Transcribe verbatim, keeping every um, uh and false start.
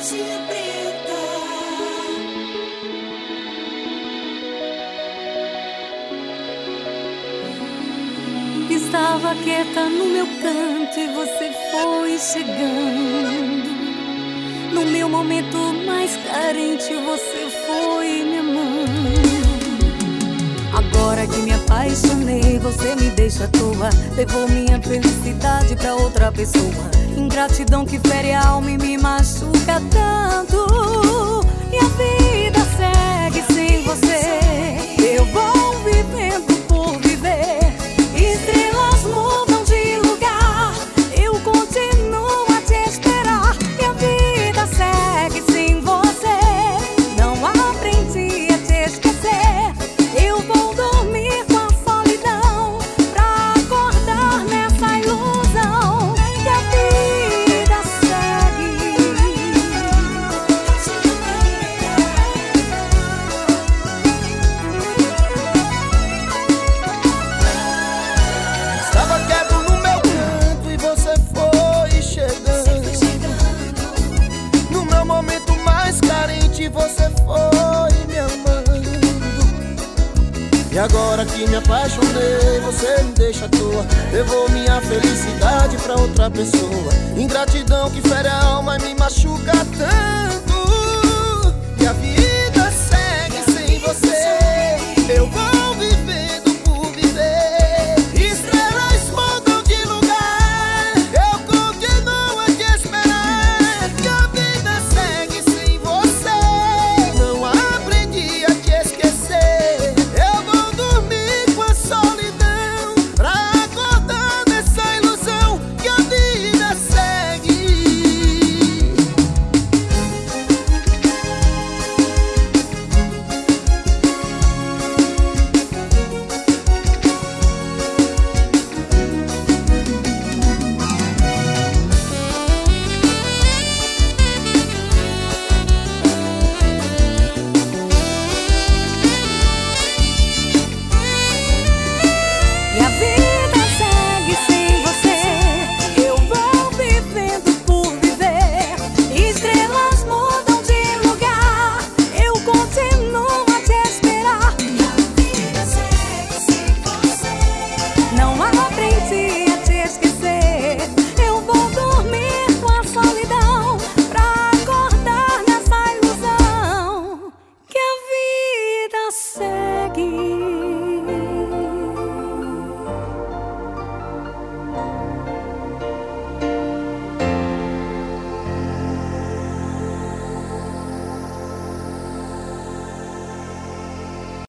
Estava quieta no meu canto e você foi chegando. No meu momento mais carente você foi me amando. Agora que me apaixonei, você me deixa à toa. Levou minha felicidade pra outra pessoa. Ingratidão que fere a alma e me machuca tanto. E a vida segue sem você. Eu vou vivendo por viver. Estrelas mudam de lugar, eu continuo a te esperar. E a vida segue sem você. Não aprendi a te esquecer. Eu vou dormir com a solidão pra acordar nessa ilusão. E a vida segue. Estava quieto no meu canto e você foi chegando. No meu momento mais carente você foi me amando. E agora que me apaixonei, você me deixa à toa. Levou minha felicidade pra outra pessoa. Ingratidão que fere a alma e me machuca tanto. E a vida segue sem você. Eu vou